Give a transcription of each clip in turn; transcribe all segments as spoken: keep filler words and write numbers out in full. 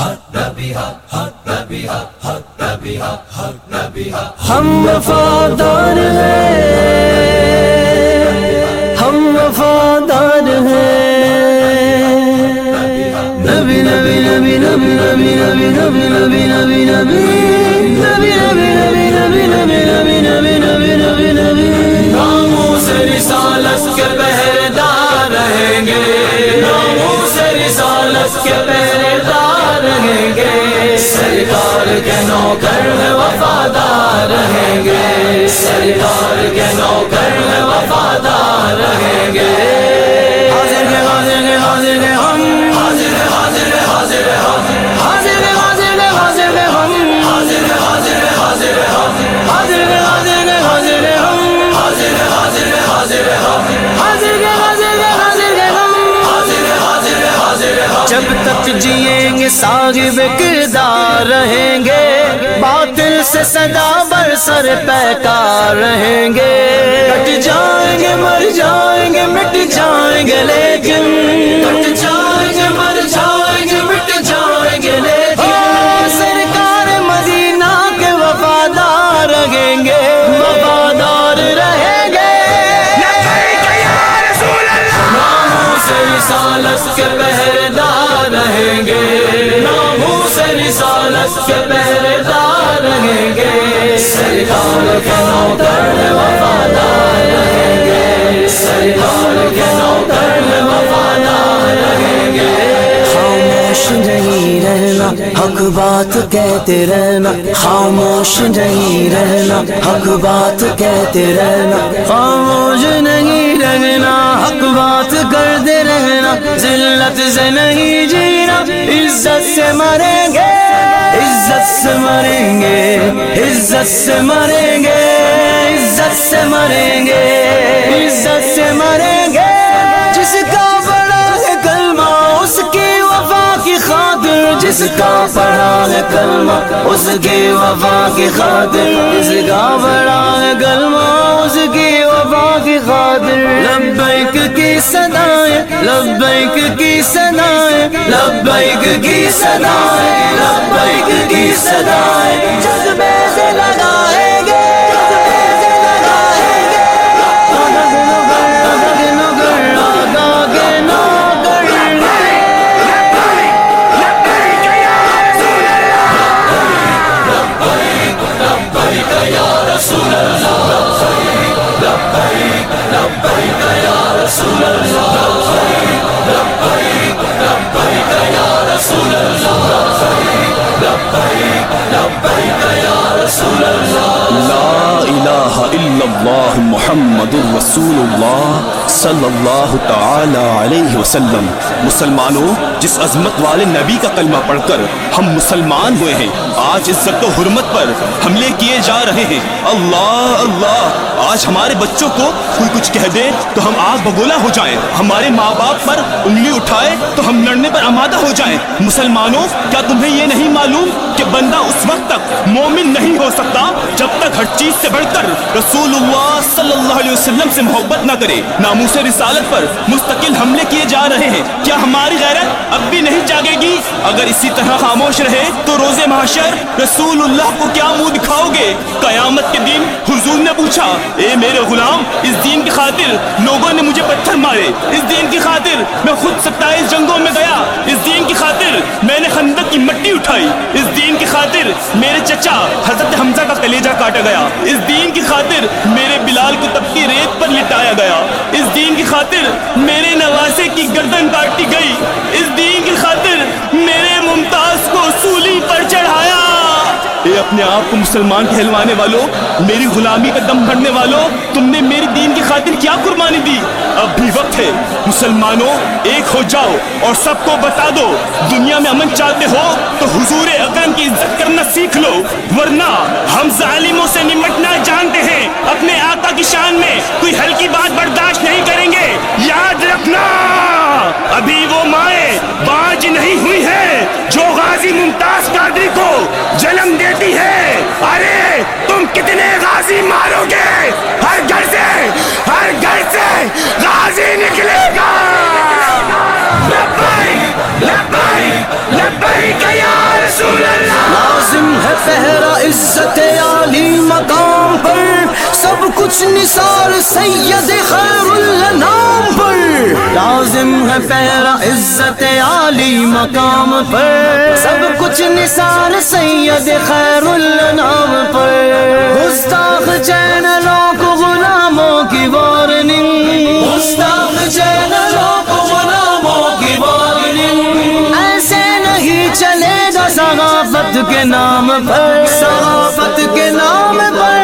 ہم وفادار ہیں، ہم وفادار ہیں، نبی نبی نبی نبی نبی نبی نبی نبی نبی نبی نبی نبی نبی نبی نبی نبی نبی نبی نبی ناموس رسالت کے پہرے دار رہیں گے، ناموس رسالت کے پہرے دار رہیں گے، سرکار کے نوکر میں وفادار رہیں گے، سرکار کے نوکر میں وفادار رہیں گے، حاضر ہے حاضر ہے حاضر ہے ہم، حاضر ہے حاضر ہے حاضر ہے ہم، حاضر ہے حاضر ہے حاضر ہے ہم، حاضر ہے حاضر ہے حاضر ہے ہم، حاضر ہے حاضر ہے حاضر ہے ہم، حاضر ہے حاضر ہے حاضر ہے ہم، حاضر ہے حاضر ہے حاضر ہے ہم، حاضر ہے حاضر ہے حاضر ہے ہم، جب تک جئیں گے صاحب کردار رہیں گے، باطل سے صدا بر سر پیکار رہیں گے، کٹ جائیں گے مر جائیں گے مٹ جائیں گے لیکن، کٹ جائیں گے مر جائیں گے مٹ جائیں گے لیکن، سرکار مدینہ کے وفادار رہیں گے، وفادار رہیں گے، لبیک یا رسول اللہ، ناموس رسالت کے پہرے دار رہیں گے، ناموس رسالت کے پہرے دار رہیں گے، سرکار کے نوکر وفادار رہیں گے، سرکار کے نوکر وفادار رہیں گے، خاموش نہیں رہنا حق بات کہتے رہنا، خاموش نہیں رہنا حق بات کہتے رہنا، خاموش نہیں رہنا حق بات کرتے رہنا، ذلت سے نہیں جینا، عزت سے مریں گے، عزت سے مریں گے، عزت سے مریں گے، عزت سے مریں گے، عزت سے مریں گے، جس کا بڑا ہے کلمہ اس کی وفا کی خاطر، جس کا پڑھا ہے کلمہ اس کی وفا کی خاطر، جس کا بڑا ہے کلمہ اس کی وفا کی خاطر، لبیک کی صدائیں، لبیک کی صدائیں، لبیک کی صدائیں، لبیک کی صدائیں، جذبے سے لگائیں گے، جذبے سے لگائیں گے، آگا کے نوکر، آگا کے نوکر، آگا کے نوکر، لبیک یا رسول اللہ، لبیک لبیک یا رسول اللہ، لبیک لبیک یا رسول اللہ، لبیک لبیک یا رسول اللہ، لبیک لبیک یا رسول اللہ، لا الہ الا اللہ محمد الرسول اللہ صلی اللہ تعالی علیہ وسلم۔ مسلمانوں، جس عظمت والے نبی کا کلمہ پڑھ کر ہم مسلمان ہوئے ہیں، آج عزت و حرمت پر حملے کیے جا رہے ہیں۔ اللہ اللہ، آج ہمارے بچوں کو کوئی کچھ کہہ دے تو ہم آگ بگولا ہو جائیں، ہمارے ماں باپ پر انگلی اٹھائے تو ہم لڑنے پر آمادہ ہو جائیں۔ مسلمانوں، کیا تمہیں یہ نہیں معلوم کہ بندہ اس وقت تک مومن نہیں ہو سکتا جب تک ہر چیز سے بڑھ کر رسول اللہ صلی اللہ علیہ وسلم سے محبت نہ کرے؟ ناموس رسالت پر مستقل حملے کیے جا رہے ہیں، کیا ہماری غیرت اب بھی نہیں جاگے گی؟ اگر اسی طرح خاموش رہے تو روز محشر رسول اللہ کو کیا منہ دکھاؤ گے؟ قیامت کے دن حضور نے پوچھا، اے میرے غلام، اس دین کی خاطر لوگوں نے مجھے پتھر مارے، اس دین کی خاطر میں خود ستائیس جنگوں میں گیا، اس دین کی خاطر میں نے خندق کی مٹی اٹھائی، اس دین کی خاطر میرے چچا حضرت حمزہ کا کلیجہ کاٹا گیا، اس دین کی خاطر میرے بلال کو تپتی ریت پر لٹایا گیا، اس دین کی خاطر میرے نواسے کی گردن کاٹی گئی، اس دین کی خاطر میرے ممتاز کو سولی پر چڑھایا۔ اے اپنے آپ کو مسلمان کہلوانے والوں، میری غلامی پہ دم بھرنے والوں، تم نے میری دین کی خاطر کیا قربانی دی؟ اب بھی وقت ہے، مسلمانوں ایک ہو جاؤ اور سب کو بتا دو، دنیا میں امن چاہتے ہو تو حضور اکرم کی عزت کرنا سیکھ لو، ورنہ ہم ظالموں سے نمٹنا جانتے ہیں، اپنے آقا کی شان میں کوئی ہلکی بات برداشت نہیں کریں گے۔ یاد رکھنا، ابھی وہ مائیں باج نہیں ہوئی ہے جو غازی ممتاز قادری کو جنم دیتی ہے۔ ارے تم کتنے غازی مارو گے، ہر گھر سے ہر گھر سے غازی نکلے گا۔ لبیک لبیک لبیک یا رسول اللہ لازم ہے پہرا عزت عالی مقام پر سب کچھ نثار سید خیر الانام پر لازم ہے پہرا عزت عالی مقام پر سب کچھ نثار سید خیر الانام پر گستاخ چینلوں کو غلاموں کی وارننگ گستاخ چینلوں کو غلاموں کی وارننگ ایسے نہیں چلے گا صحافت کے نام پر صحافت کے نام پر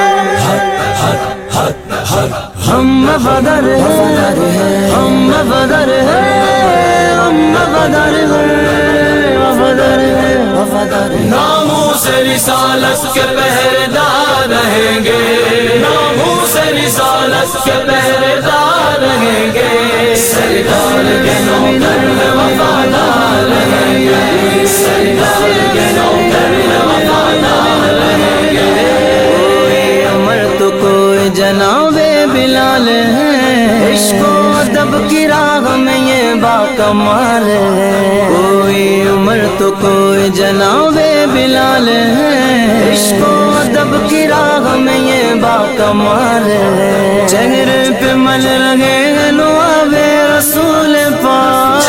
ہم بدر ہیں ہم بدر ہیں ہم بدر ہیں وفادر ہیں وفادر ناموس رسالت کے پہرےدار رہیں گے ناموس رسالت کے پہرےدار رہیں گے سرکار کے نوکر وفادار رہیں گے سرکار کے نوکر وفادار رہیں گے کوئی عمر تو کوئی جناب بلال ہے عشق و ادب کی راہ میں یہ باکمال ہے کوئی عمر تو کوئی جناب بلال ہے عشق و ادب کی راہ میں یہ باکمال ہے چہرے پہ مل رہے ہیں لعاب رسول پاک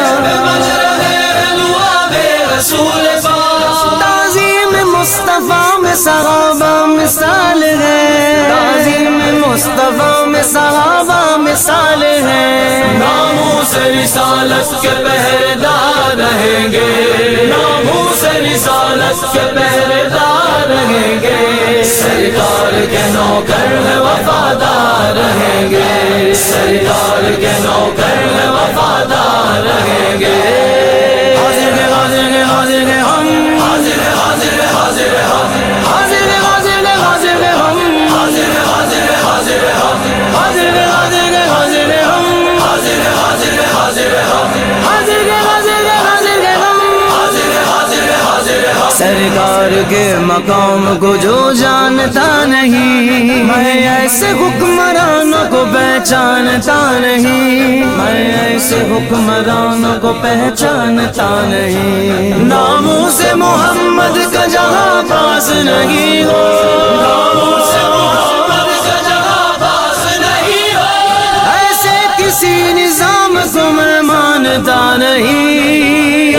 تعظیم مصطفیٰ میں صحابہ مثال ہے تعظیم مصطفیٰ میں صحابہ مثال ہے ناموس رسالت کے پہرےدار رہیں گے ناموس رسالت کے پہرےدار رہیں گے سرکار کے نوکر ہیں وفادار رہیں گے سرکار کے نوکر ہیں وفادار رہیں گے حاضر حاضر حاضر ہم حاضر حاضر حاضر ہم حاضر حاضر حاضر ہم حاضر حاضر حاضر ہم حاضر حاضر حاضر ہم حاضر حاضر حاضر ہم حاضر حاضر حاضر ہم حاضر حاضر حاضر ہم سرکار کے مقام کو جو جانتا نہیں میں ایسے حکمرانوں کو پہچانتا نہیں میں ایسے حکمرانوں کو پہچانتا نہیں ناموس محمد کا جہاں پاس نہیں ہو ناموس محمد کا جہاں پاس نہیں ہو ایسے کسی نظام کو میں مانتا نہیں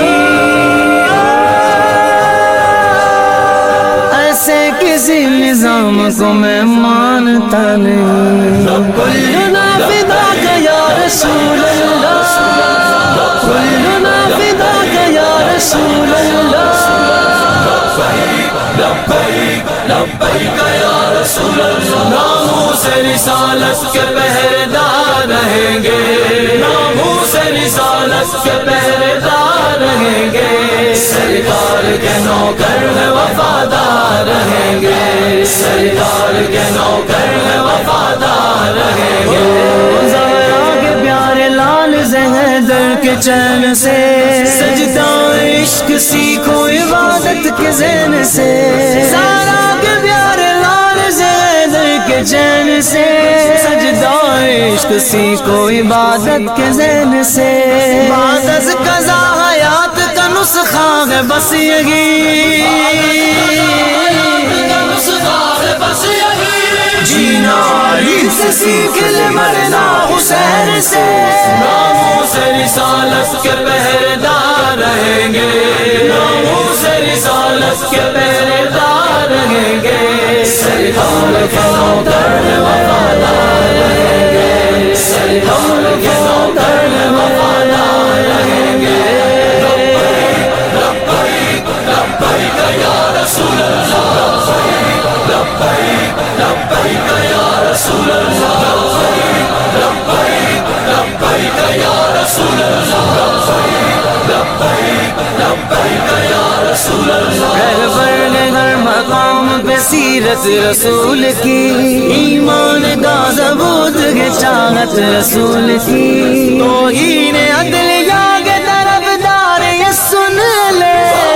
ایسے کسی نظام کو میں مانتا نہیں کلنا فداک یا رسول اللہ کلنا فداک یا رسول اللہ لبیک لبیک یا رسول اللہ ناموس رسالت کے پہرےدار رہیں گے ناموس رسالت کے پہرےدار رہیں گے سرکار کے نوکر ہیں وفادار رہیں گے سرکار کے نوکر ہیں وفادار رہیں گے زہرا کے پیارے لال زہدر کے چین سے سجدہ عشق سیکھو عبادت کے ذہن سے زہرا کے پیارے لال زہدر کے چین سے سجدہ عشق سیکھو عبادت کے ذہن سے بعد از قضا حیات کا نسخہ ہے بس یہی جینا علی سے سیکھ لے مرنا حسین سے ناموس رسالت کے پہرےدار رہیں گے ناموس رسالت کے پہرےدار رہیں گے سرکار کے نوکر وفادار رہیں گے سرکار کے نوکر وفادار رہیں گے لبیک لبیک یا رسول اللہ لبیک لبیک یا رسول اللہ لبیک لبیک یا رسول اللہ لبیک لبیک یا رسول اللہ گھر ہر مقام پہ سیرت رسول کی ایمان کا ثبوت ہے چاہت رسول کی توہین عدلیہ کے طرفدار یہ سن لے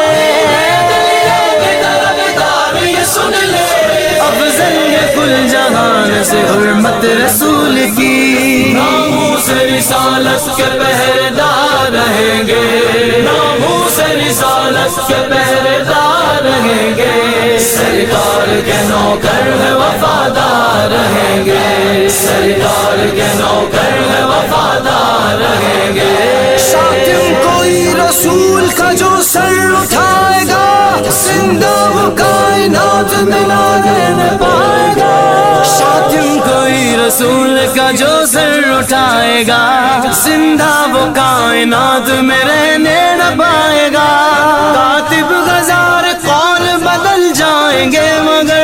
افضل ہے کل جہان سے حرمت رسول کی ناموس رسالت کے پہرےدار رہیں گے ناموس سے رسالت کے پہرے دار رہیں گے، سرکار کے نوکر ہیں وفادار رہیں گے، سرکار کے نوکر ہیں وفادار رہیں گے۔ شاتم کوئی رسول کا جو سر اٹھائے گا، زندہ وہ کائنات میں نہ رہنے پائے گا۔ شاتم کوئی رسول کا جو سر اٹھائے گا، زندہ وہ کائنات میں رہنے نہ پائے گا۔ کاتب ہزار قول بدل جائیں گے مگر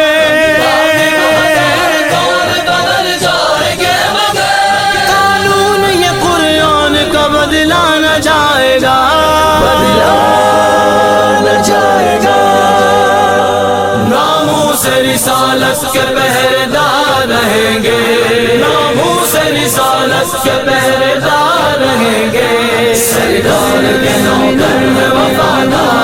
قانون یہ قرآن کا بدلا نہ جائے گا، بدلا نہ جائے گا۔ ناموس رسالت کے پہرے دار رہیں گے، ناموس رسالت کے پہرے دار رہیں گے، سرکار کے نوکر میں وفادار